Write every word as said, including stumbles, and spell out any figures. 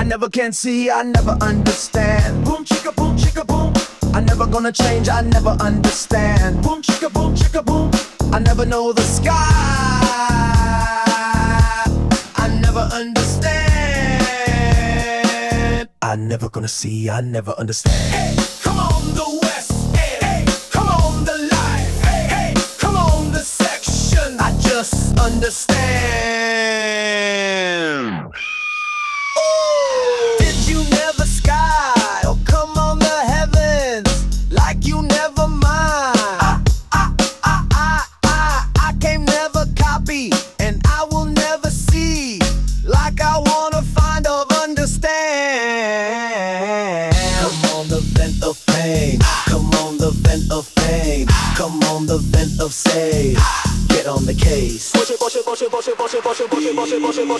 never can see, I never understand. Boom chicka boom chicka boom. I never gonna change, I never understand. Boom chicka boom chicka boom. I never know the sky. I never understand. I never gonna see, I never understand. Hey, come on the West End. Hey, come on the life. Hey, hey, come on the section. I just understand. Ooh. Did you never sky or come on the heavens like you never mind? I, I, I, I, I, I can never copy and I will never see like I wanna find or understand. Come on the vent of pain, come on the vent of pain, come on the vent of say, get on the case. Push it, push it, push it, push it, push it, push it, push it, push it, push it, push it.